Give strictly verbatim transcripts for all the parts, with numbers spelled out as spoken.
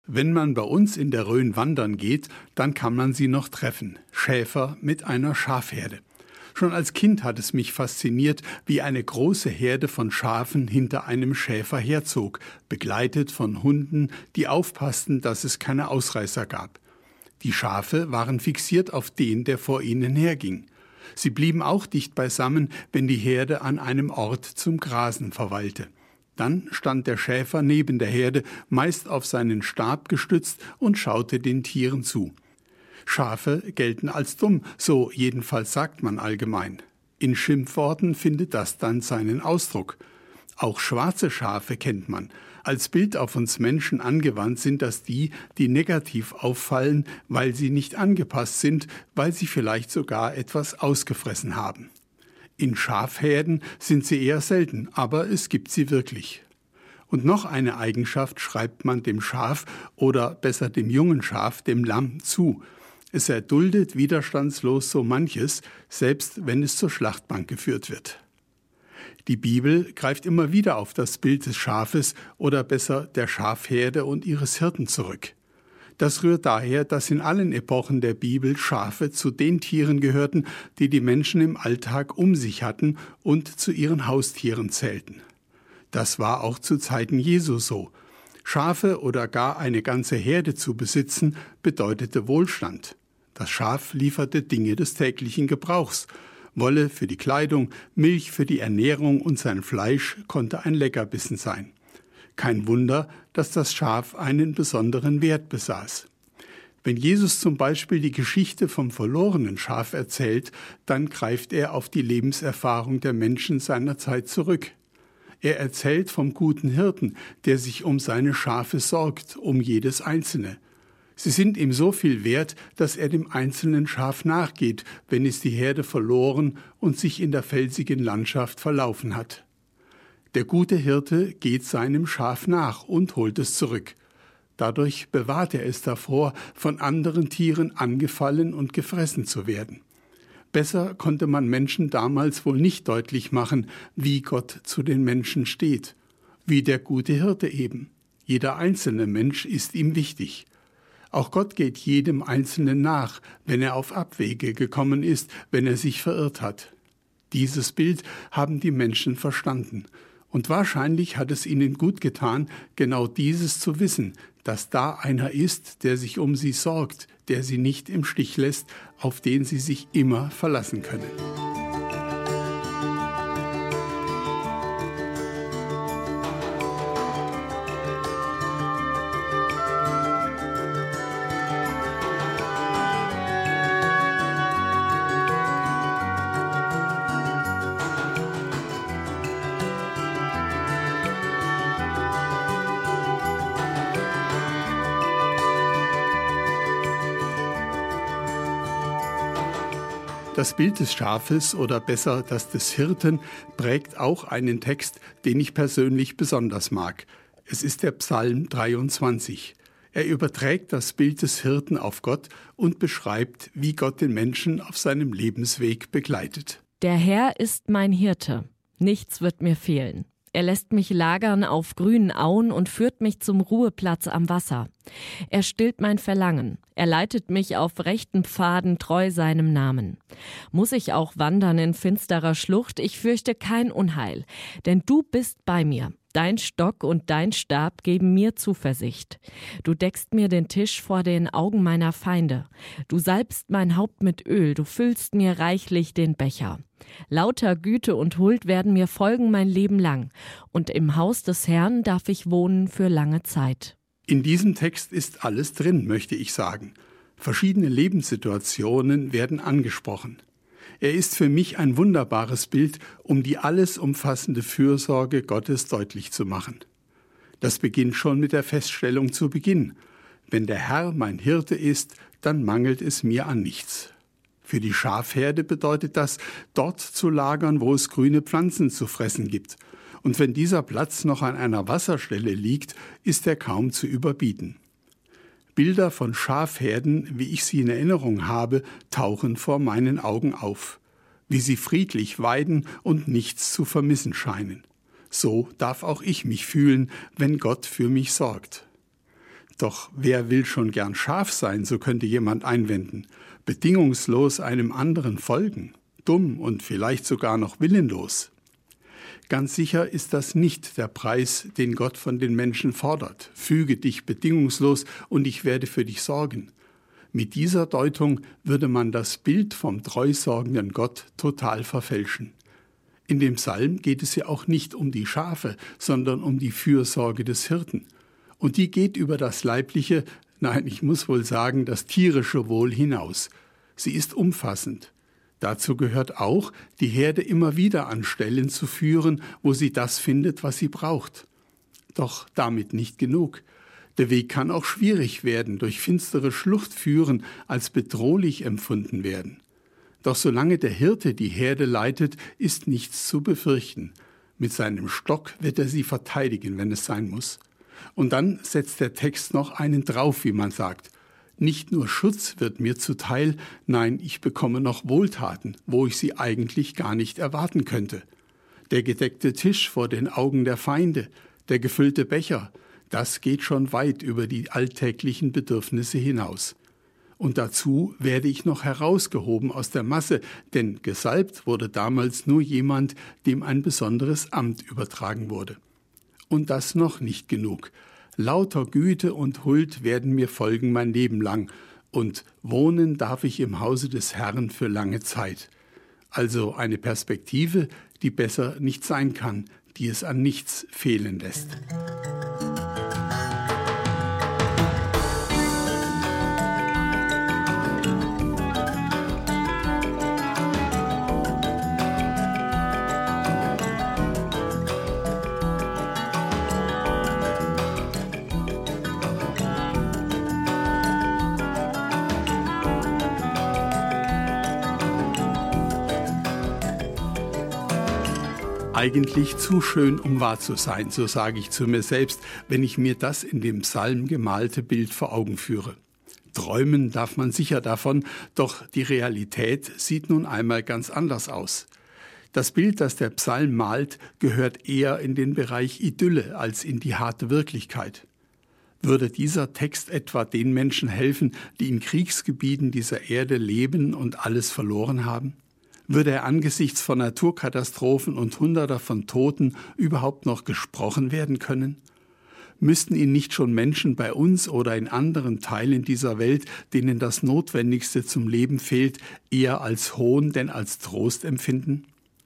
Wenn man bei uns in der Rhön wandern geht, dann kann man sie noch treffen. Schäfer mit einer Schafherde. Schon als Kind hat es mich fasziniert, wie eine große Herde von Schafen hinter einem Schäfer herzog, begleitet von Hunden, die aufpassten, dass es keine Ausreißer gab. Die Schafe waren fixiert auf den, der vor ihnen herging. Sie blieben auch dicht beisammen, wenn die Herde an einem Ort zum Grasen verweilte. Dann stand der Schäfer neben der Herde, meist auf seinen Stab gestützt und schaute den Tieren zu. Schafe gelten als dumm, so jedenfalls sagt man allgemein. In Schimpfworten findet das dann seinen Ausdruck. Auch schwarze Schafe kennt man. Als Bild auf uns Menschen angewandt sind das die, die negativ auffallen, weil sie nicht angepasst sind, weil sie vielleicht sogar etwas ausgefressen haben. In Schafherden sind sie eher selten, aber es gibt sie wirklich. Und noch eine Eigenschaft schreibt man dem Schaf oder besser dem jungen Schaf, dem Lamm, zu. Es erduldet widerstandslos so manches, selbst wenn es zur Schlachtbank geführt wird. Die Bibel greift immer wieder auf das Bild des Schafes oder besser der Schafherde und ihres Hirten zurück. Das rührt daher, dass in allen Epochen der Bibel Schafe zu den Tieren gehörten, die die Menschen im Alltag um sich hatten und zu ihren Haustieren zählten. Das war auch zu Zeiten Jesu so. Schafe oder gar eine ganze Herde zu besitzen, bedeutete Wohlstand. Das Schaf lieferte Dinge des täglichen Gebrauchs. Wolle für die Kleidung, Milch für die Ernährung und sein Fleisch konnte ein Leckerbissen sein. Kein Wunder, dass das Schaf einen besonderen Wert besaß. Wenn Jesus zum Beispiel die Geschichte vom verlorenen Schaf erzählt, dann greift er auf die Lebenserfahrung der Menschen seiner Zeit zurück. Er erzählt vom guten Hirten, der sich um seine Schafe sorgt, um jedes einzelne. Sie sind ihm so viel wert, dass er dem einzelnen Schaf nachgeht, wenn es die Herde verloren und sich in der felsigen Landschaft verlaufen hat. Der gute Hirte geht seinem Schaf nach und holt es zurück. Dadurch bewahrt er es davor, von anderen Tieren angefallen und gefressen zu werden. Besser konnte man Menschen damals wohl nicht deutlich machen, wie Gott zu den Menschen steht. Wie der gute Hirte eben. Jeder einzelne Mensch ist ihm wichtig. Auch Gott geht jedem Einzelnen nach, wenn er auf Abwege gekommen ist, wenn er sich verirrt hat. Dieses Bild haben die Menschen verstanden. Und wahrscheinlich hat es ihnen gut getan, genau dieses zu wissen, dass da einer ist, der sich um sie sorgt, der sie nicht im Stich lässt, auf den sie sich immer verlassen können. Das Bild des Schafes oder besser das des Hirten prägt auch einen Text, den ich persönlich besonders mag. Es ist der Psalm dreiundzwanzig. Er überträgt das Bild des Hirten auf Gott und beschreibt, wie Gott den Menschen auf seinem Lebensweg begleitet. Der Herr ist mein Hirte, nichts wird mir fehlen. Er lässt mich lagern auf grünen Auen und führt mich zum Ruheplatz am Wasser. Er stillt mein Verlangen. Er leitet mich auf rechten Pfaden treu seinem Namen. Muss ich auch wandern in finsterer Schlucht, ich fürchte kein Unheil, denn du bist bei mir. Dein Stock und dein Stab geben mir Zuversicht. Du deckst mir den Tisch vor den Augen meiner Feinde. Du salbst mein Haupt mit Öl, du füllst mir reichlich den Becher. Lauter Güte und Huld werden mir folgen mein Leben lang. Und im Haus des Herrn darf ich wohnen für lange Zeit. In diesem Text ist alles drin, möchte ich sagen. Verschiedene Lebenssituationen werden angesprochen. Er ist für mich ein wunderbares Bild, um die alles umfassende Fürsorge Gottes deutlich zu machen. Das beginnt schon mit der Feststellung zu Beginn. Wenn der Herr mein Hirte ist, dann mangelt es mir an nichts. Für die Schafherde bedeutet das, dort zu lagern, wo es grüne Pflanzen zu fressen gibt. Und wenn dieser Platz noch an einer Wasserstelle liegt, ist er kaum zu überbieten. Bilder von Schafherden, wie ich sie in Erinnerung habe, tauchen vor meinen Augen auf. Wie sie friedlich weiden und nichts zu vermissen scheinen. So darf auch ich mich fühlen, wenn Gott für mich sorgt. Doch wer will schon gern Schaf sein, so könnte jemand einwenden. Bedingungslos einem anderen folgen, dumm und vielleicht sogar noch willenlos. Ganz sicher ist das nicht der Preis, den Gott von den Menschen fordert. Füge dich bedingungslos und ich werde für dich sorgen. Mit dieser Deutung würde man das Bild vom treusorgenden Gott total verfälschen. In dem Psalm geht es ja auch nicht um die Schafe, sondern um die Fürsorge des Hirten. Und die geht über das leibliche, nein, ich muss wohl sagen, das tierische Wohl hinaus. Sie ist umfassend. Dazu gehört auch, die Herde immer wieder an Stellen zu führen, wo sie das findet, was sie braucht. Doch damit nicht genug. Der Weg kann auch schwierig werden, durch finstere Schlucht führen, als bedrohlich empfunden werden. Doch solange der Hirte die Herde leitet, ist nichts zu befürchten. Mit seinem Stock wird er sie verteidigen, wenn es sein muss. Und dann setzt der Text noch einen drauf, wie man sagt. Nicht nur Schutz wird mir zuteil, nein, ich bekomme noch Wohltaten, wo ich sie eigentlich gar nicht erwarten könnte. Der gedeckte Tisch vor den Augen der Feinde, der gefüllte Becher, das geht schon weit über die alltäglichen Bedürfnisse hinaus. Und dazu werde ich noch herausgehoben aus der Masse, denn gesalbt wurde damals nur jemand, dem ein besonderes Amt übertragen wurde. Und das noch nicht genug. Lauter Güte und Huld werden mir folgen mein Leben lang, und wohnen darf ich im Hause des Herrn für lange Zeit. Also eine Perspektive, die besser nicht sein kann, die es an nichts fehlen lässt. Eigentlich zu schön, um wahr zu sein, so sage ich zu mir selbst, wenn ich mir das in dem Psalm gemalte Bild vor Augen führe. Träumen darf man sicher davon, doch die Realität sieht nun einmal ganz anders aus. Das Bild, das der Psalm malt, gehört eher in den Bereich Idylle als in die harte Wirklichkeit. Würde dieser Text etwa den Menschen helfen, die in Kriegsgebieten dieser Erde leben und alles verloren haben? Würde er angesichts von Naturkatastrophen und Hunderter von Toten überhaupt noch gesprochen werden können? Müssten ihn nicht schon Menschen bei uns oder in anderen Teilen dieser Welt, denen das Notwendigste zum Leben fehlt, eher als Hohn denn als Trost empfinden?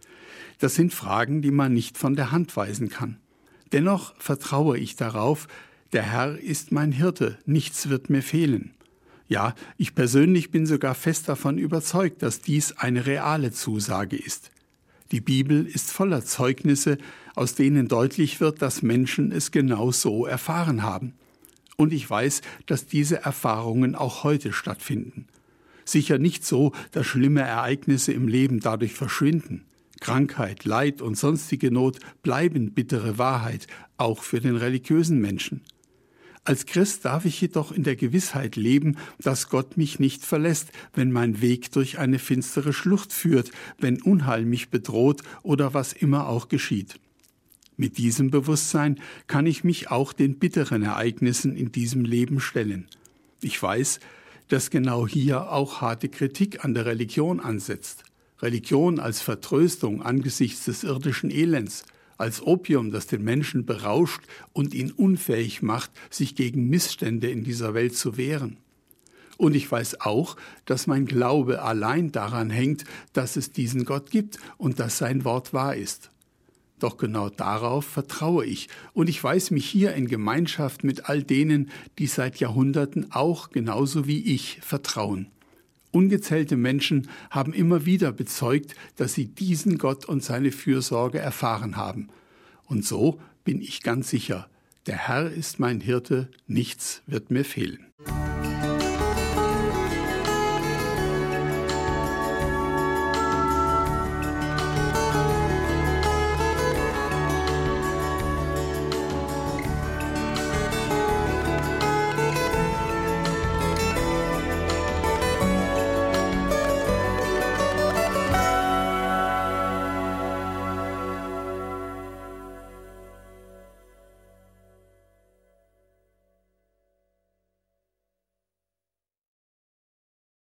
Das sind Fragen, die man nicht von der Hand weisen kann. Dennoch vertraue ich darauf, der Herr ist mein Hirte, nichts wird mir fehlen. Ja, ich persönlich bin sogar fest davon überzeugt, dass dies eine reale Zusage ist. Die Bibel ist voller Zeugnisse, aus denen deutlich wird, dass Menschen es genau so erfahren haben. Und ich weiß, dass diese Erfahrungen auch heute stattfinden. Sicher nicht so, dass schlimme Ereignisse im Leben dadurch verschwinden. Krankheit, Leid und sonstige Not bleiben bittere Wahrheit, auch für den religiösen Menschen. Als Christ darf ich jedoch in der Gewissheit leben, dass Gott mich nicht verlässt, wenn mein Weg durch eine finstere Schlucht führt, wenn Unheil mich bedroht oder was immer auch geschieht. Mit diesem Bewusstsein kann ich mich auch den bitteren Ereignissen in diesem Leben stellen. Ich weiß, dass genau hier auch harte Kritik an der Religion ansetzt. Religion als Vertröstung angesichts des irdischen Elends, als Opium, das den Menschen berauscht und ihn unfähig macht, sich gegen Missstände in dieser Welt zu wehren. Und ich weiß auch, dass mein Glaube allein daran hängt, dass es diesen Gott gibt und dass sein Wort wahr ist. Doch genau darauf vertraue ich und ich weiß mich hier in Gemeinschaft mit all denen, die seit Jahrhunderten auch genauso wie ich vertrauen. Ungezählte Menschen haben immer wieder bezeugt, dass sie diesen Gott und seine Fürsorge erfahren haben. Und so bin ich ganz sicher, der Herr ist mein Hirte, nichts wird mir fehlen.